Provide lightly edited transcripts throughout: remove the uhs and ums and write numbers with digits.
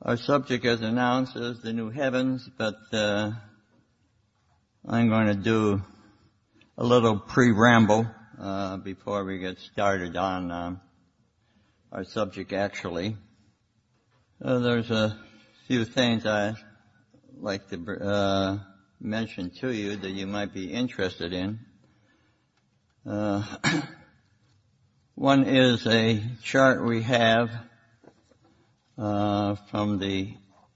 Our subject, as announced, is the new heavens, but I'm going to do a little pre-ramble before we get started on our subject actually. There's a few things I'd like to mention to you that you might be interested in. One is a chart we have from the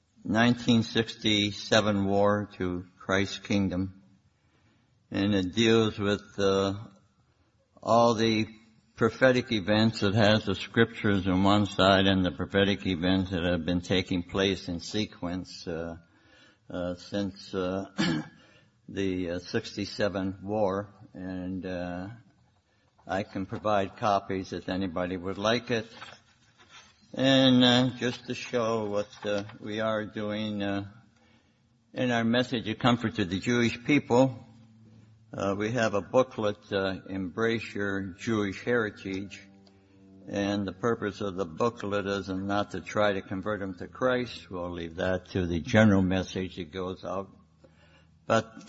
1967 war to Christ's kingdom, and it deals with all the prophetic events. It has the scriptures on one side and the prophetic events that have been taking place in sequence since the 67 war, and I can provide copies if anybody would like it. And just to show what we are doing in our message of comfort to the Jewish people, we have a booklet, Embrace Your Jewish Heritage, and the purpose of the booklet is not to try to convert them to Christ. We'll leave that to the general message that goes out, but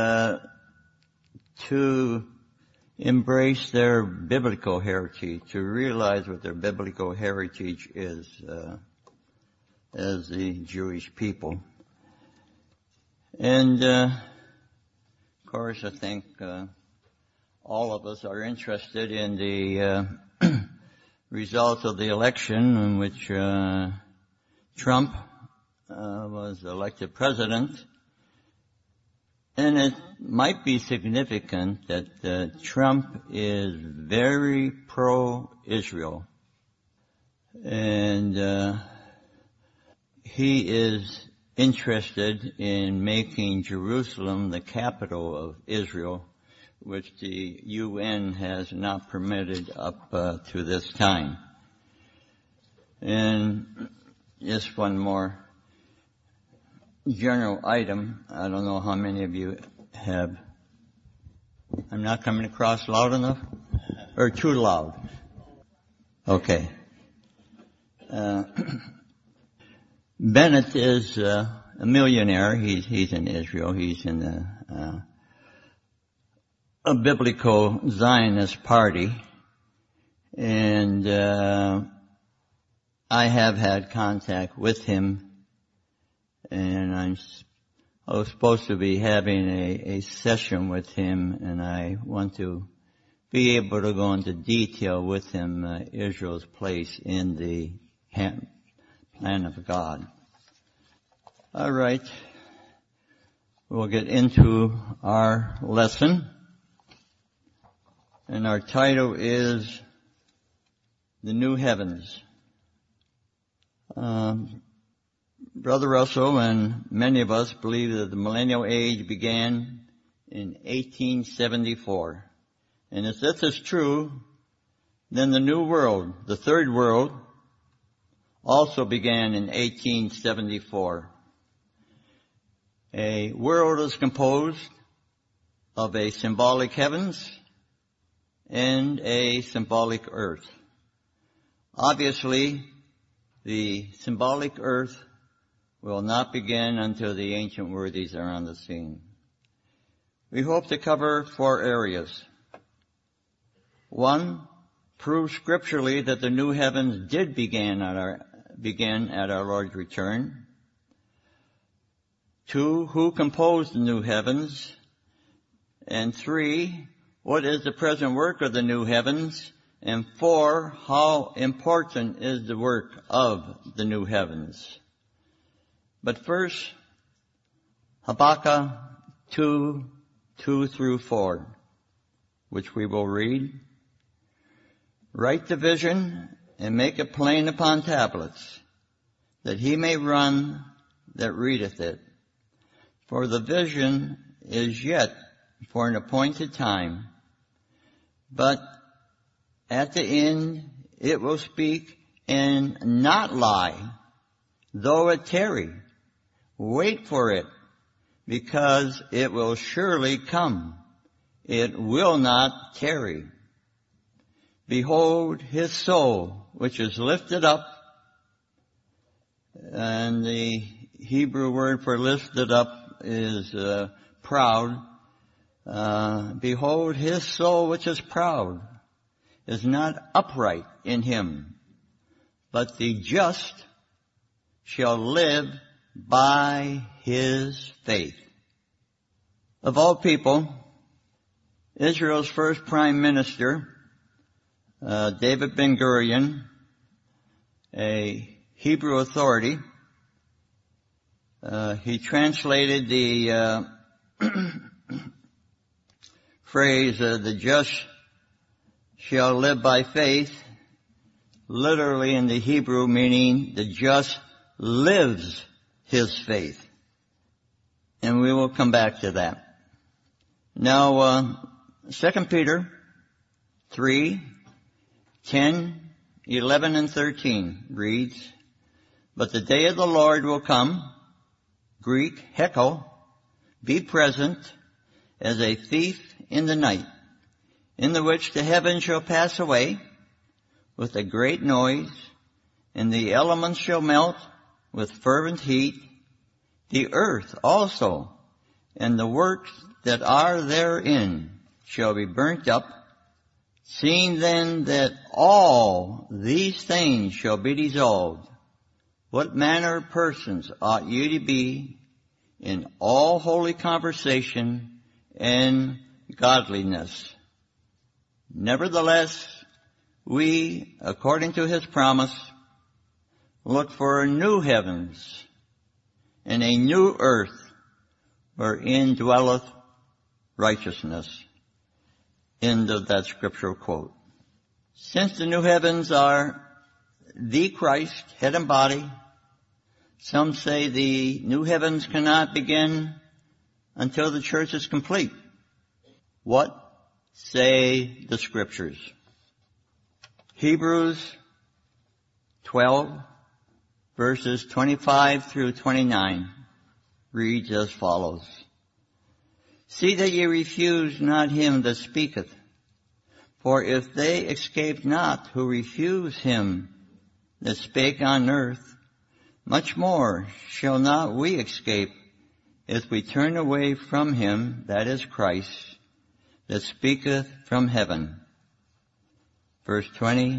to embrace their biblical heritage, to realize what their biblical heritage is as the Jewish people. And of course, I think all of us are interested in the results of the election in which Trump was elected president. And it might be significant that Trump is very pro-Israel. And he is interested in making Jerusalem the capital of Israel, which the UN has not permitted up to this time. And just one more general item. I don't know how many of you have. I'm not coming across loud enough? Or too loud? Okay. Bennett is a millionaire. He's in Israel. He's in a biblical Zionist party. And I have had contact with him. And I was supposed to be having a session with him, and I want to be able to go into detail with him Israel's place in the plan of God. All right. We'll get into our lesson. And our title is The New Heavens. Brother Russell and many of us believe that the millennial age began in 1874. And if this is true, then the new world, the third world, also began in 1874. A world is composed of a symbolic heavens and a symbolic earth. Obviously, the symbolic earth will not begin until the ancient worthies are on the scene. We hope to cover 4 areas. 1, prove scripturally that the new heavens did begin at our Lord's return. 2, who composed the new heavens? And 3, what is the present work of the new heavens? And 4, how important is the work of the new heavens? But first, Habakkuk 2:2-4, which we will read. Write the vision and make it plain upon tablets, that he may run that readeth it. For the vision is yet for an appointed time, but at the end it will speak and not lie, though it tarry. Wait for it, because it will surely come. It will not tarry. Behold, his soul, which is lifted up, And the Hebrew word for lifted up is proud. Behold, his soul which is proud is not upright in him, but the just shall live by his faith. Of all people, Israel's first prime minister, David Ben-Gurion, a Hebrew authority, he translated the phrase, the just shall live by faith, literally in the Hebrew meaning the just lives his faith. And we will come back to that. Now, 2 Peter 3, 10, 11, and 13 reads, But the day of the Lord will come, Greek, heko, be present, as a thief in the night, in the which the heavens shall pass away with a great noise, and the elements shall melt with fervent heat, the earth also, and the works that are therein shall be burnt up. Seeing then that all these things shall be dissolved, what manner of persons ought you to be in all holy conversation and godliness? Nevertheless, we, according to his promise, look for new heavens and a new earth wherein dwelleth righteousness. End of that scriptural quote. Since the new heavens are the Christ, head and body, some say the new heavens cannot begin until the church is complete. What say the scriptures? Hebrews 12, verses 25 through 29 reads as follows. See that ye refuse not him that speaketh. For if they escape not who refuse him that spake on earth, much more shall not we escape if we turn away from him, that is Christ, that speaketh from heaven. Verse 20,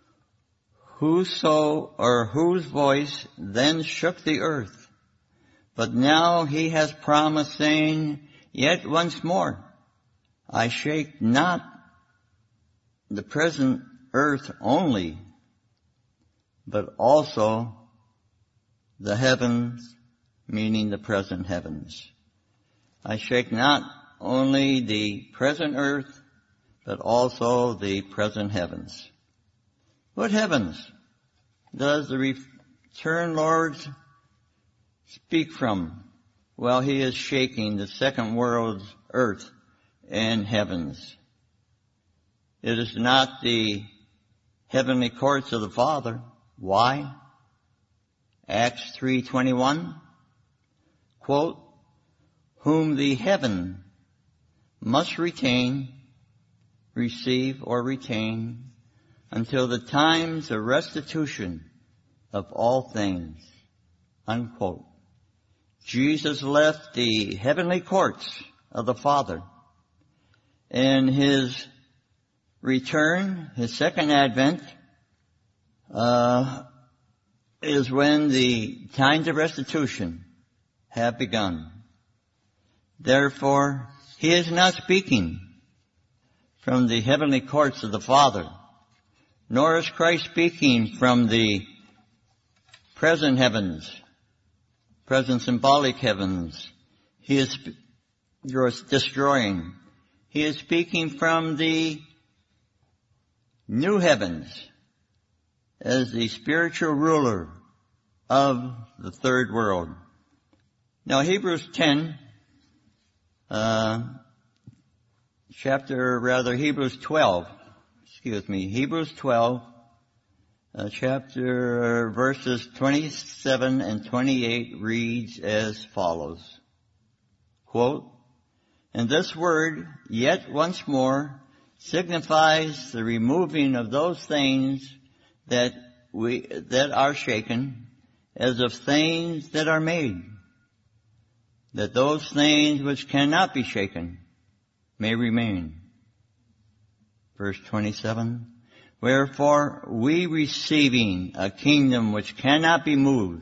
Whoso or whose voice then shook the earth, but now he has promised, saying, Yet once more, I shake not the present earth only, but also the heavens, meaning the present heavens. I shake not only the present earth, but also the present heavens. What heavens does the returned Lord speak from? Well, he is shaking the second world's earth and heavens. It is not the heavenly courts of the Father. Why? Acts 3:21, quote, Whom the heaven must retain, receive, or retain until the times of restitution of all things, unquote. Jesus left the heavenly courts of the Father, and his return, his second advent, is when the times of restitution have begun. Therefore, he is not speaking from the heavenly courts of the Father, nor is Christ speaking from the present heavens, present symbolic heavens. He is destroying. He is speaking from the new heavens as the spiritual ruler of the third world. Now, Hebrews 12, chapter verses 27 and 28 reads as follows. Quote, And this word, yet once more, signifies the removing of those things that are shaken, as of things that are made, that those things which cannot be shaken may remain. Verse 27, wherefore we receiving a kingdom which cannot be moved,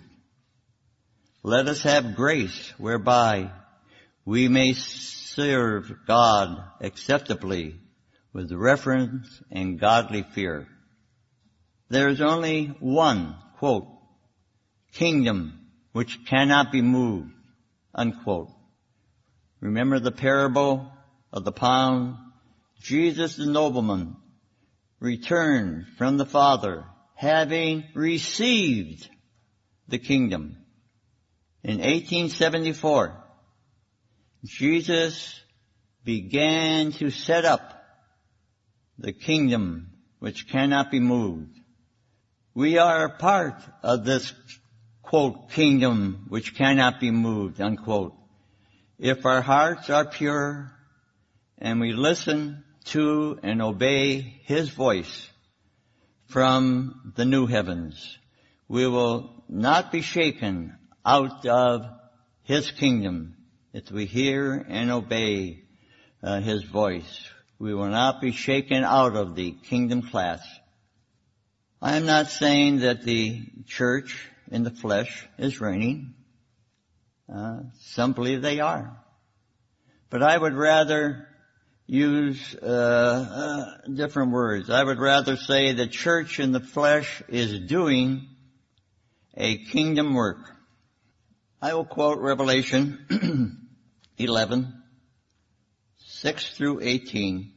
let us have grace whereby we may serve God acceptably with reverence and godly fear. There is only one, quote, kingdom which cannot be moved, unquote. Remember the parable of the pound? Jesus the nobleman returned from the Father, having received the kingdom. In 1874, Jesus began to set up the kingdom which cannot be moved. We are a part of this, quote, kingdom which cannot be moved, unquote, if our hearts are pure and we listen to and obey His voice from the new heavens. We will not be shaken out of His kingdom if we hear and obey His voice. We will not be shaken out of the kingdom class. I am not saying that the church in the flesh is reigning. Some believe they are. But I would rather use different words. I would rather say the church in the flesh is doing a kingdom work. I will quote Revelation 11, 6 through 18.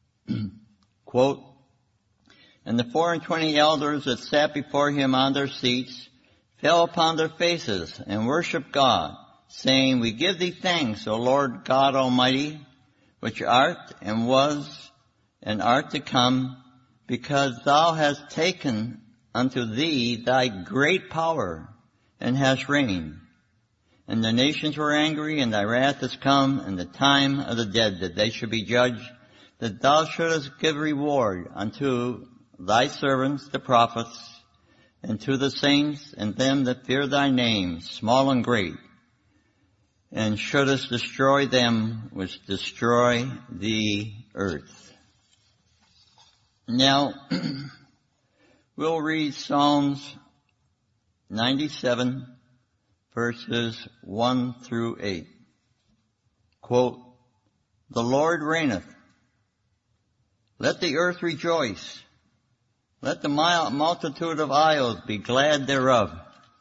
Quote, and the 24 elders that sat before him on their seats fell upon their faces and worshiped God, saying, we give thee thanks, O Lord God Almighty, which art and was and art to come, because thou hast taken unto thee thy great power and hast reigned. And the nations were angry, and thy wrath is come, and the time of the dead, that they should be judged, that thou shouldest give reward unto thy servants, the prophets, and to the saints, and them that fear thy name, small and great, and shouldest destroy them which destroy the earth. Now, we'll read Psalms 97, verses 1 through 8. Quote, the Lord reigneth. Let the earth rejoice. Let the multitude of isles be glad thereof.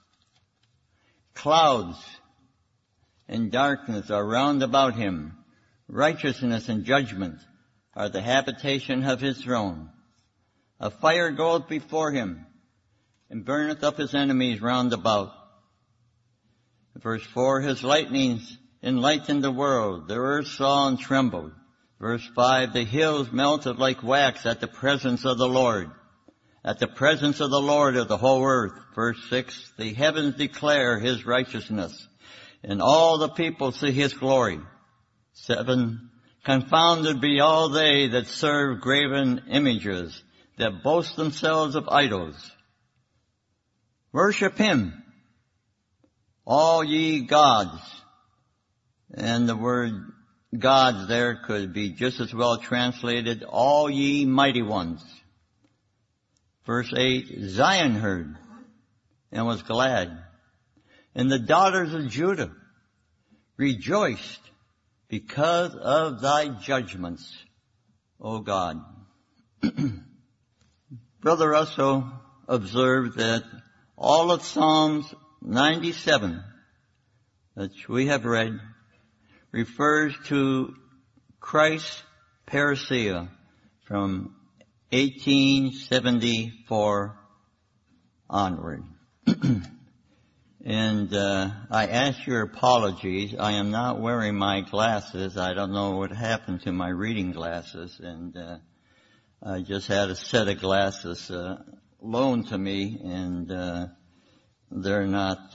Clouds and darkness are round about him. Righteousness and judgment are the habitation of his throne. A fire goeth before him, and burneth up his enemies round about. Verse 4, his lightnings enlightened the world. The earth saw and trembled. Verse 5, the hills melted like wax at the presence of the Lord. At the presence of the Lord of the whole earth. Verse 6, the heavens declare his righteousness, and all the people see his glory. 7, confounded be all they that serve graven images, that boast themselves of idols. Worship him, all ye gods. And the word gods there could be just as well translated, all ye mighty ones. Verse 8, Zion heard and was glad, and the daughters of Judah rejoiced because of thy judgments, O God. Brother Russell observed that all of Psalms 97 that we have read refers to Christ's parousia from 1874 onward. And I ask your apologies. I am not wearing my glasses. I don't know what happened to my reading glasses, and I just had a set of glasses loaned to me, and they're not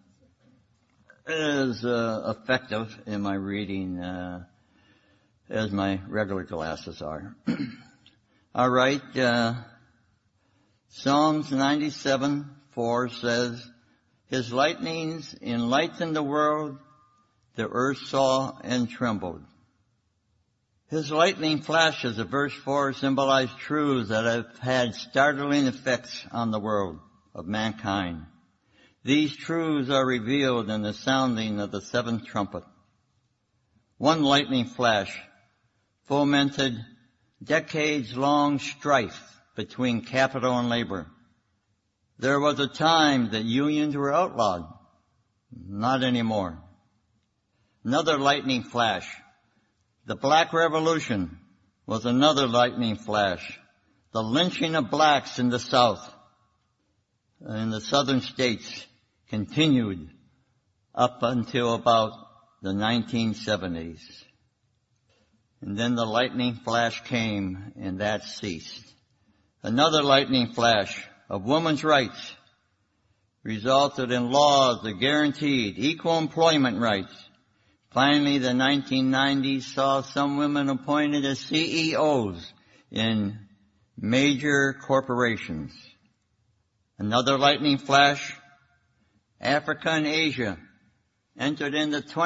as effective in my reading as my regular glasses are. All right, Psalms 97:4 says, His lightnings enlightened the world. The earth saw and trembled. His lightning flashes of verse 4 symbolize truths that have had startling effects on the world of mankind. These truths are revealed in the sounding of the seventh trumpet. One lightning flash fomented decades-long strife between capital and labor. There was a time that unions were outlawed. Not anymore. Another lightning flash. The Black Revolution was another lightning flash. The lynching of blacks in the South, in the southern states, continued up until about the 1970s. And then the lightning flash came, and that ceased. Another lightning flash of women's rights resulted in laws that guaranteed equal employment rights. Finally, the 1990s saw some women appointed as CEOs in major corporations. Another lightning flash, Africa and Asia entered into the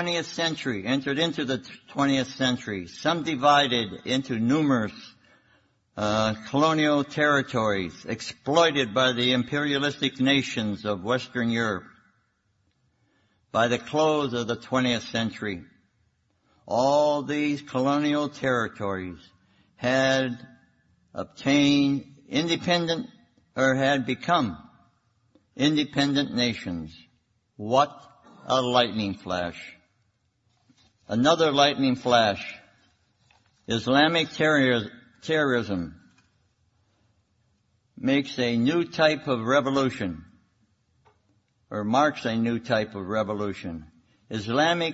20th century, some divided into numerous colonial territories exploited by the imperialistic nations of Western Europe. By the close of the 20th century, all these colonial territories had obtained independent or had become independent nations. What a lightning flash. Another lightning flash. Islamic terrorism makes a new type of revolution, or marks a new type of revolution. Islam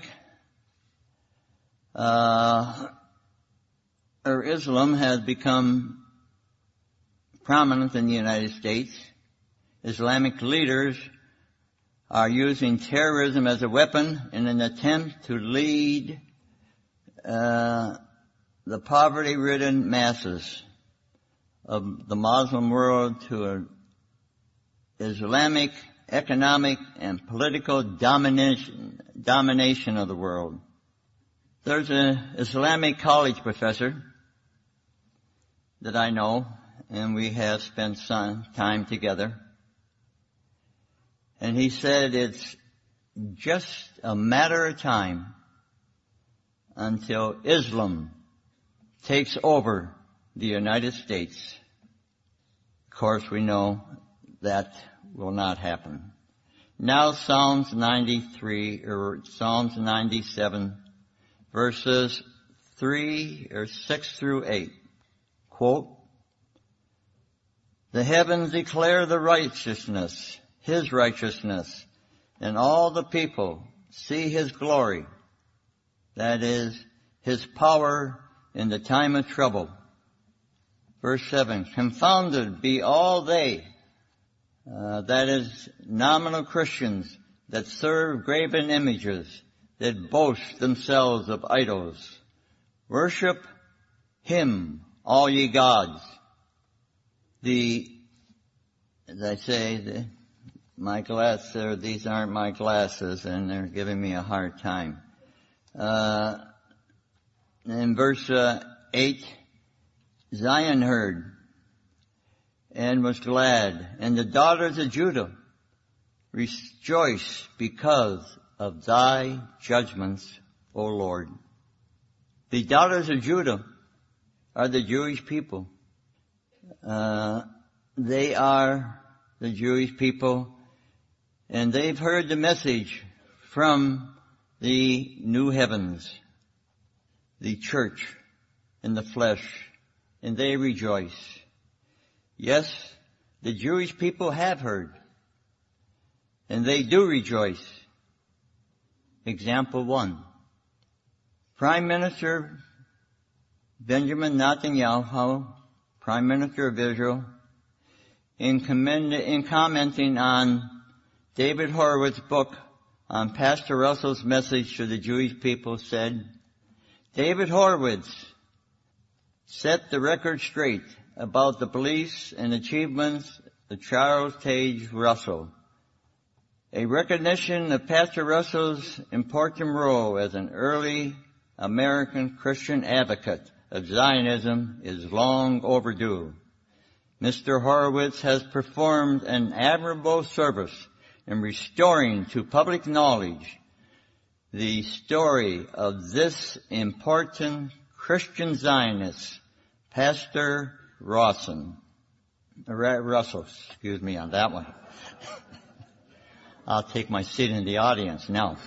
has become prominent in the United States. Islamic leaders are using terrorism as a weapon in an attempt to lead the poverty-ridden masses of the Muslim world to an Islamic economic and political domination of the world. There's an Islamic college professor that I know, and we have spent some time together. And he said it's just a matter of time until Islam takes over the United States. Of course, we know that will not happen. Now Psalms 97, verses 6 through 8. Quote, "The heavens declare the righteousness, His righteousness, and all the people see His glory." That is, His power in the time of trouble. Verse 7, "Confounded be all they," that is, nominal Christians that serve graven images, that boast themselves of idols. "Worship Him, all ye gods." As I say, my glasses, these aren't my glasses, and they're giving me a hard time. In verse 8, "Zion heard and was glad, and the daughters of Judah rejoice because of thy judgments, O Lord." The daughters of Judah are the Jewish people. They are the Jewish people, and they've heard the message from the new heavens, the church in the flesh, and they rejoice. Yes, the Jewish people have heard, and they do rejoice. Example 1. Prime Minister Benjamin Netanyahu, Prime Minister of Israel, in commenting on David Horowitz's book on Pastor Russell's message to the Jewish people, said, "David Horowitz set the record straight about the beliefs and achievements of Charles Tage Russell. A recognition of Pastor Russell's important role as an early American Christian advocate of Zionism is long overdue. Mr. Horowitz has performed an admirable service in restoring to public knowledge the story of this important Christian Zionist, Pastor Russell, excuse me on that one. I'll take my seat in the audience now.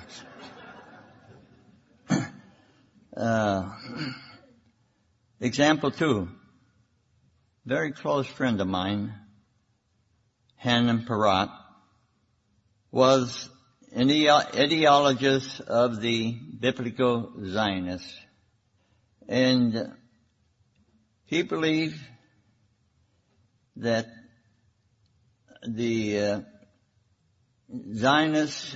Example 2. Very close friend of mine, Hanan Parat, was an ideologist of the biblical Zionists. And he believed that the Zionists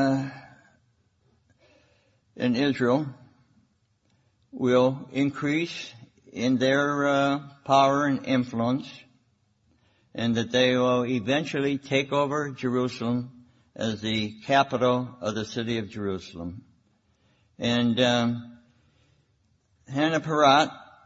in Israel will increase in their power and influence, and that they will eventually take over Jerusalem as the capital of the city of Jerusalem. And Hanan Parat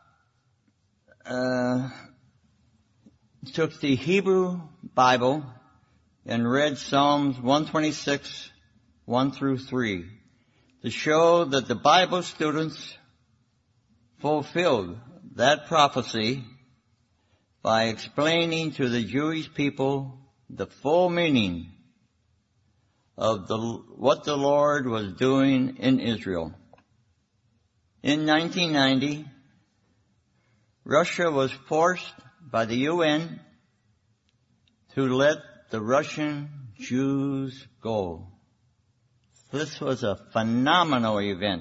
took the Hebrew Bible and read Psalms 126, 1 through 3, to show that the Bible students fulfilled that prophecy by explaining to the Jewish people the full meaning of what the Lord was doing in Israel. In 1990, Russia was forced by the UN to let the Russian Jews go. This was a phenomenal event.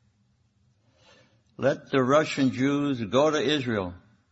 Let the Russian Jews go to Israel.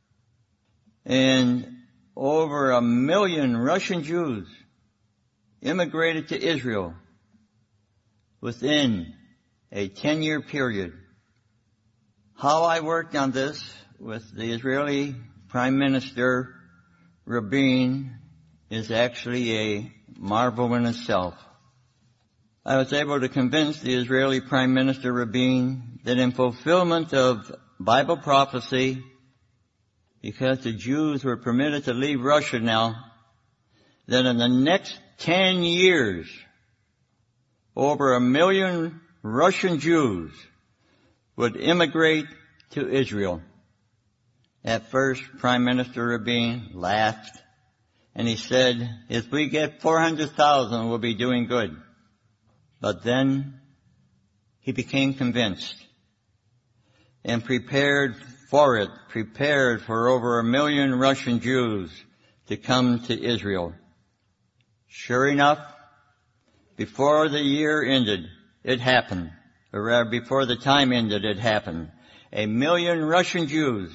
And over 1 million Russian Jews immigrated to Israel within a 10-year period. How I worked on this with the Israeli Prime Minister Rabin is actually a marvel in itself. I was able to convince the Israeli Prime Minister Rabin that in fulfillment of Bible prophecy, because the Jews were permitted to leave Russia now, that in the next 10 years, over 1 million Russian Jews would immigrate to Israel. At first, Prime Minister Rabin laughed, and he said, if we get 400,000, we'll be doing good. But then he became convinced and prepared for over 1 million Russian Jews to come to Israel. Sure enough, before the year ended, it happened. Or rather, before the time ended, it happened. 1 million Russian Jews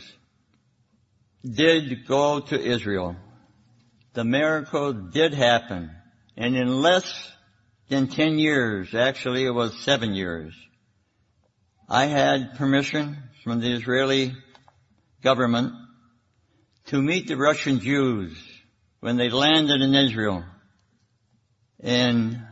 did go to Israel. The miracle did happen. And in less than 10 years, actually it was 7 years, I had permission from the Israeli government to meet the Russian Jews when they landed in Israel. And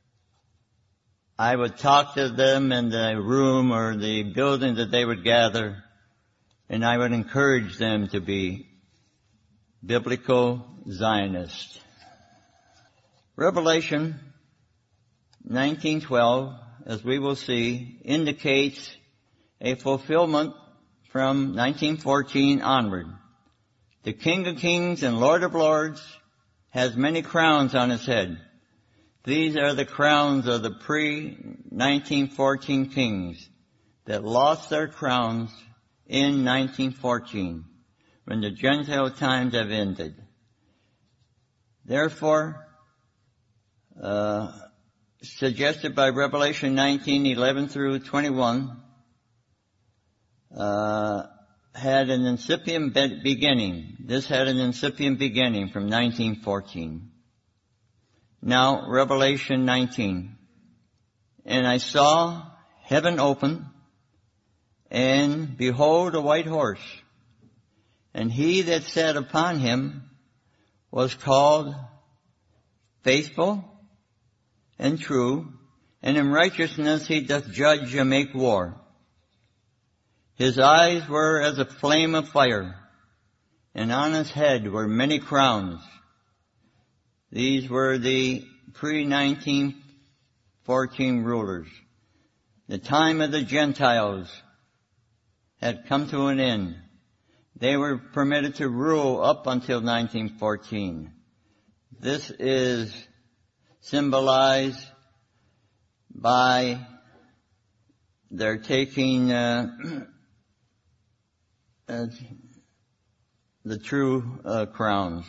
I would talk to them in the room or the building that they would gather, and I would encourage them to be biblical Zionists. Revelation 19:12, as we will see, indicates a fulfillment from 1914 onward. The King of Kings and Lord of Lords has many crowns on his head. These are the crowns of the pre-1914 kings that lost their crowns in 1914, when the Gentile times have ended. Therefore, suggested by Revelation 19:11 through 21, had an incipient beginning. This had an incipient beginning from 1914. Now, Revelation 19. And I saw heaven open, and behold, a white horse. And he that sat upon him was called Faithful and true, and in righteousness he doth judge and make war. His eyes were as a flame of fire, and on his head were many crowns. These were the pre-1914 rulers. The time of the Gentiles had come to an end. They were permitted to rule up until 1914. This is symbolized by their taking the true crowns.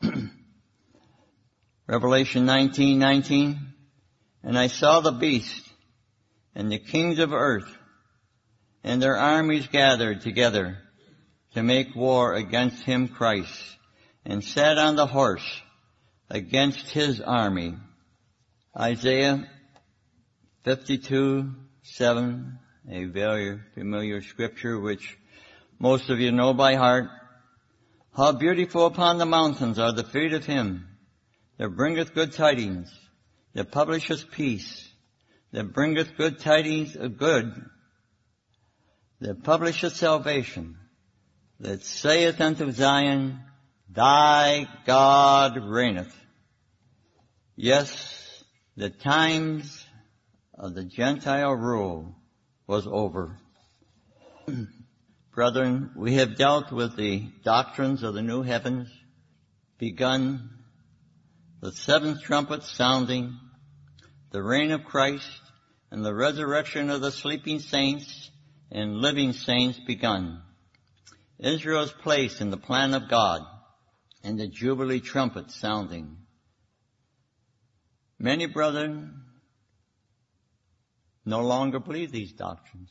Revelation 19:19. And I saw the beast and the kings of earth and their armies gathered together to make war against him, Christ, and sat on the horse against his army. Isaiah 52:7, a very familiar scripture which most of you know by heart. How beautiful upon the mountains are the feet of him that bringeth good tidings, that publisheth peace, that bringeth good tidings of good, that publisheth salvation, that saith unto Zion, Thy God reigneth. Yes, the times of the Gentile rule was over. Brethren, we have dealt with the doctrines of the new heavens, begun the seventh trumpet sounding, the reign of Christ, and the resurrection of the sleeping saints and living saints begun. Israel's place in the plan of God, and the Jubilee trumpet sounding. Many brethren no longer believe these doctrines.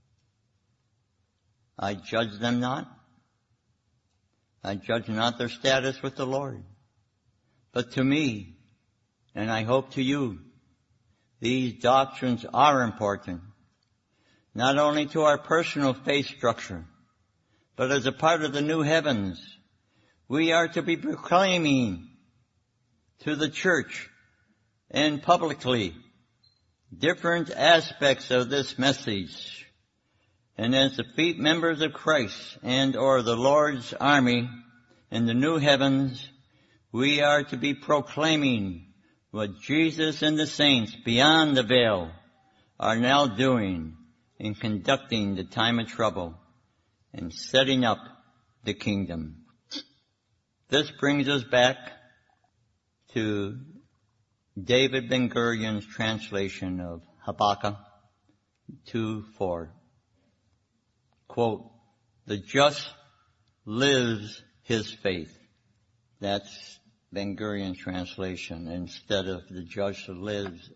I judge them not. I judge not their status with the Lord. But to me, and I hope to you, these doctrines are important, not only to our personal faith structure, but as a part of the new heavens. We are to be proclaiming to the church and publicly different aspects of this message. And as the feet members of Christ and or the Lord's army in the new heavens, we are to be proclaiming what Jesus and the saints beyond the veil are now doing in conducting the time of trouble and setting up the kingdom. This brings us back to David Ben-Gurion's translation of Habakkuk 2:4. Quote, the just lives his faith. That's Ben-Gurion's translation instead of the judge lives,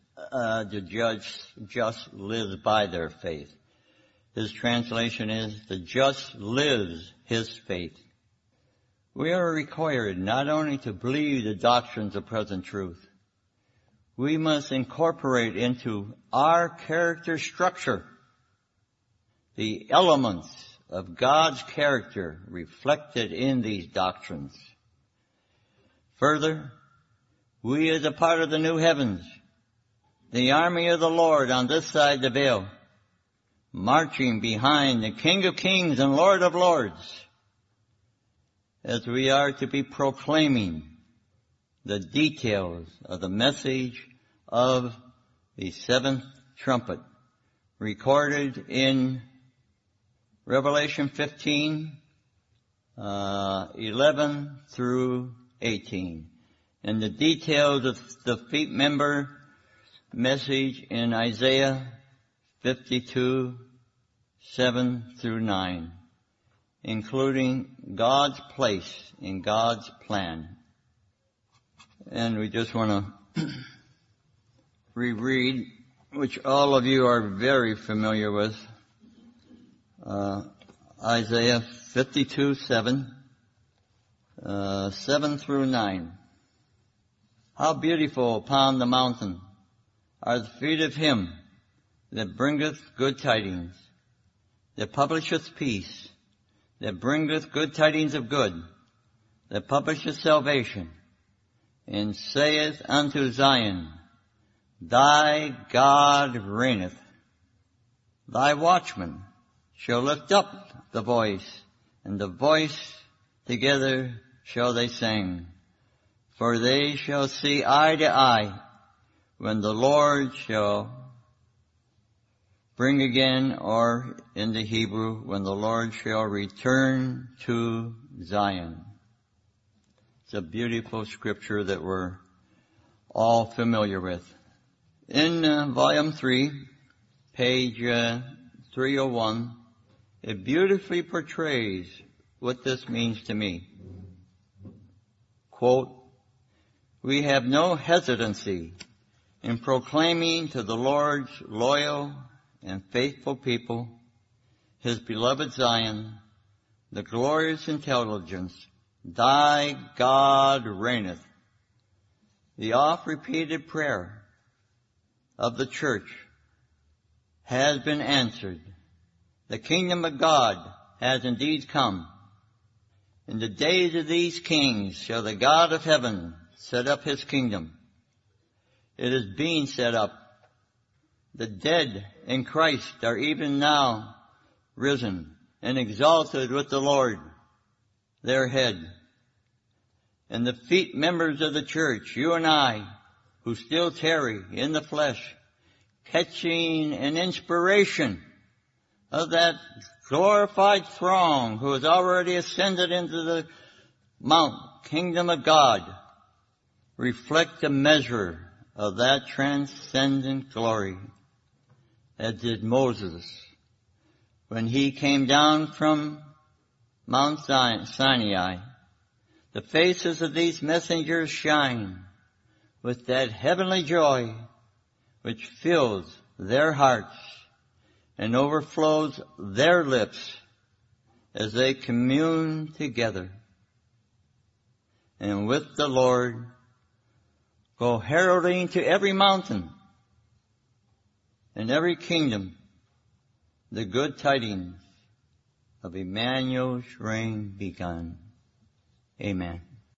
just lives by their faith. His translation is, the just lives his faith. We are required not only to believe the doctrines of present truth, we must incorporate into our character structure the elements of God's character reflected in these doctrines. Further, we as a part of the new heavens, the army of the Lord on this side the veil, marching behind the King of Kings and Lord of Lords, as we are to be proclaiming the details of the message of the seventh trumpet, recorded in Revelation 15, 11 through 18, and the details of the feet member message in Isaiah 52, 7 through 9, including God's place in God's plan. And we just want to reread, which all of you are very familiar with, Isaiah 52, 7 through 9. How beautiful upon the mountain are the feet of him that bringeth good tidings, that publisheth peace, that bringeth good tidings of good, that publisheth salvation, and saith unto Zion, Thy God reigneth. Thy watchmen shall lift up the voice, and the voice together shall they sing. For they shall see eye to eye when the Lord shall bring again, or in the Hebrew, when the Lord shall return to Zion. It's a beautiful scripture that we're all familiar with. In volume 3, page 301, it beautifully portrays what this means to me. Quote, "We have no hesitancy in proclaiming to the Lord's loyal and faithful people, His beloved Zion, the glorious intelligence, Thy God reigneth." The oft-repeated prayer of the church has been answered. The kingdom of God has indeed come. In the days of these kings shall the God of heaven set up His kingdom. It is being set up. The dead in Christ are even now risen and exalted with the Lord, their head. And the feet members of the church, you and I, who still tarry in the flesh, catching an inspiration of that glorified throng who has already ascended into the mount kingdom of God, reflect a measure of that transcendent glory, as did Moses when he came down from Mount Sinai. The faces of these messengers shine with that heavenly joy which fills their hearts and overflows their lips as they commune together, and with the Lord go heralding to every mountain and every kingdom the good tidings of Emmanuel's reign begun. Amen.